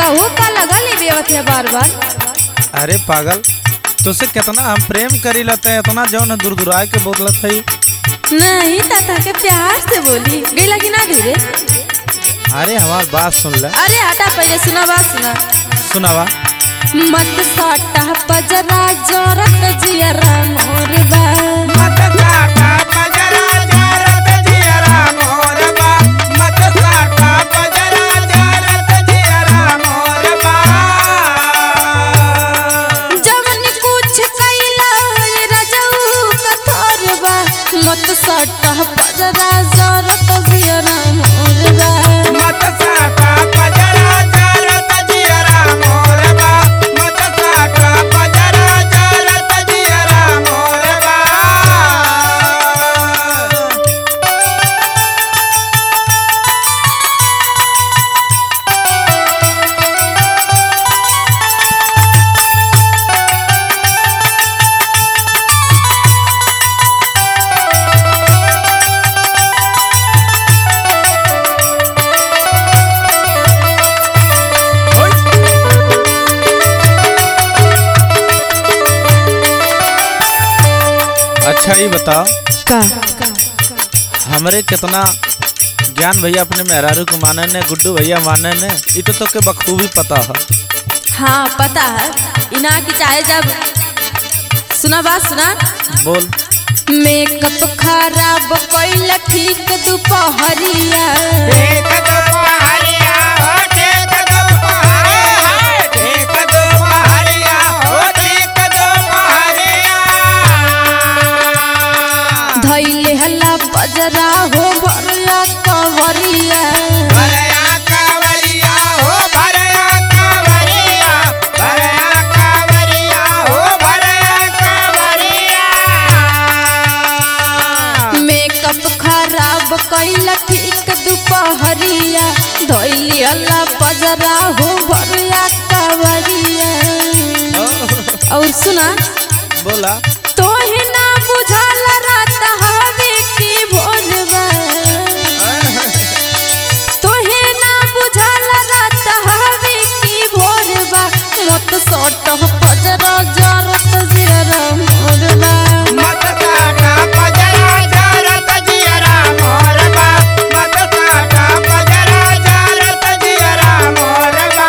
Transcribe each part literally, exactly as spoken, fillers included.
कहू का लगा ले बेवत है बार बार। अरे पागल, तुझसे कितना हम प्रेम करी लते हैं, इतना जौन दूर दूर आए के बोतलत है। नहीं तथा के प्यार से बोली गई लगी ना घरे। अरे हमार बात सुन ले। अरे हटा पहले सुना बात सुना। सुनावा। मत साटा पजरा जोरत जियरा मोर बा। मत साटा पजरा जोरत जियरा मोर बा। मत साटा पजरा जोरत जियरा मोर बा। जवन कुछ कैला रजऊ कथोर बा। मत साटा पजरा जोरत जियरा मोर बा। मत साटा पजरा जोरत जियरा मोर बा। मत साटा पजरा जोरत जियरा मोर बा। अच्छा ये बताओ का हमरे कितना ज्ञान भैया अपने मेहरारू को माने ने, गुड्डू भैया माने ने, ये तो के बखूबी पता है। हाँ पता है इना की चाहे जब सुना बात सुना। बोल। मेकअप खराब कैल ठीक दोपहरिया। ठीक दोपहरिया हो, ठीक दोपहरिया, ठीक दोपहरिया हो, ठीक दोपहरिया। धैले हल्ला बजरा हो भरया कवरिया। भरया कावरिया हो, भरया कावरिया, भरया कावरिया हो, भरया कावरिया। मेकअप खराब कैल ठीक दोपहरिया। धैले हल्ला बजरा हो भरया कवरिया। और सुना। बोला। तोहे ना बुझाल रात हवे की भोरबा। तोहे ना बुझाल रात हवे की भोरबा। मत सट पजरा जरत जियरा मोरबा। मत साटा पजरा जरत जियरा मोरबा। मत साटा पजरा जरत जियरा मोरबा।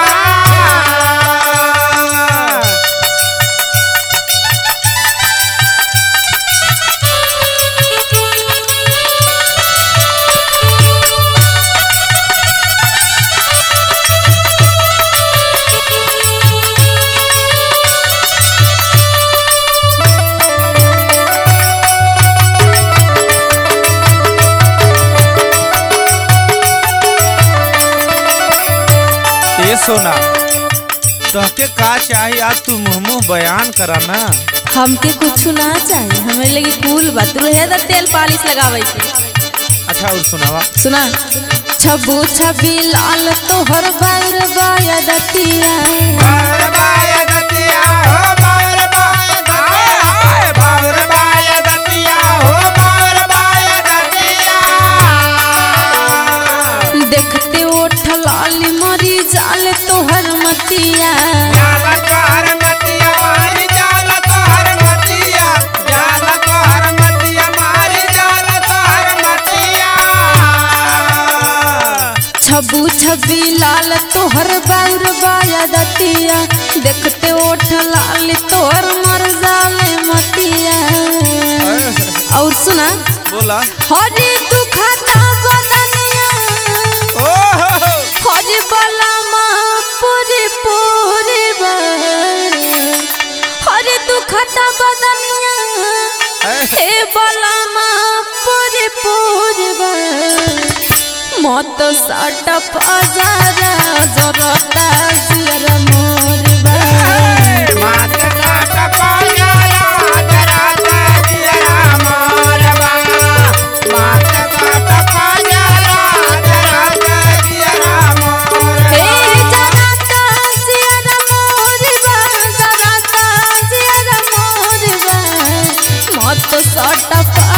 ये सोना तोहके का चाहिए, आज तू मुँह मुँह बयान करा ना। हमके कुछ ना चाहिए, हमें लगी कूल बा। तू रहे दा तेल पालिश लगावे के। अच्छा और सुनावा। सुना। छबू छबी लाल तोहर बार बाया दतिया। बार बाया दतिया हो, बार बाया दतिया, बार बाया दतिया हो, बार बाया दतिया। देखते ओठ लाली मरी जाल तोहर मतिया। जाला तोहर मतिया मारी, जाला तोहर मतिया, जाला तोहर मतिया मारी, जाला तोहर मतिया। छबू छबी लाल तोहर बार बाया दतिया। देखते ओठ लाली तोहर मर जाले मतिया। और सुना। बोला। हरी दुखता बदनिया। ओहो हरी बलमा पूरे पूरे बा। हरी दुखता बदनिया। हे बलमा पूरे पूरे बा। मत साट पजरा जरता जियरा मोर बा। मत साट पजरा जरता जियरा मोर बा। मत साट पजरा जरता जियरा मोर बा। हे जरता जियरा मोर बा। जरता जियरा मोर बा। मत साट